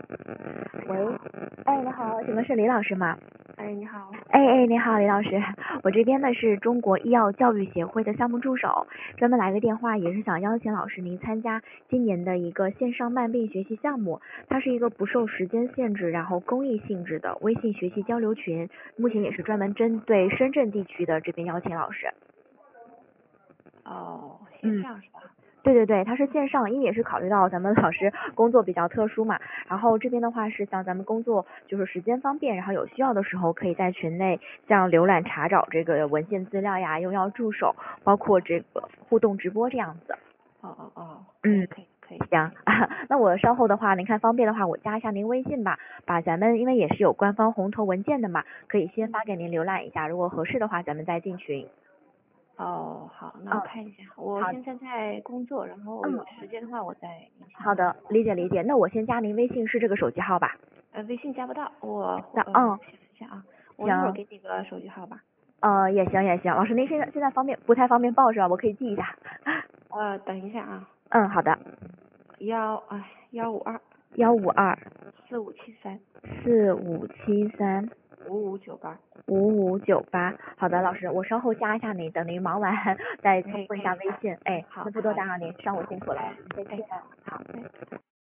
喂，哎，你好，请问是李老师吗？ 哎，你好。 哎，你好，李老师，我这边呢是中国医药教育协会的项目助手，专门来个电话，也是想邀请老师您参加今年的一个线上慢病学习项目，它是一个不受时间限制，然后公益性质的微信学习交流群，目前也是专门针对深圳地区的，这边邀请老师。 哦，线上是吧？ 对，它是线上，因为也是考虑到咱们老师工作比较特殊嘛，然后这边的话是像咱们工作就是时间方便，然后有需要的时候可以在群内像浏览查找这个文献资料呀，用药助手，包括这个互动直播这样子。 可以。 行，那我稍后的话，您看方便的话，我加一下您微信吧，把咱们因为也是有官方红头文件的嘛，可以先发给您浏览一下，如果合适的话，咱们再进群。 哦，好，那我看一下。我现在在工作，然后有时间的话我再联系你。 好的，理解。那我先加您微信是这个手机号吧？ 微信加不到，我嗯， 想一下啊，我一会儿给你个手机号吧。 也行，老师您现在不太方便报是吧？我可以记一下。 等一下啊。 好的。 152 152 4573 4573 5598。 5598。好的，老师，我稍后加一下您，等您忙完再通过一下微信。 好， 那不多打扰您，上午辛苦了，再见。 好。 好。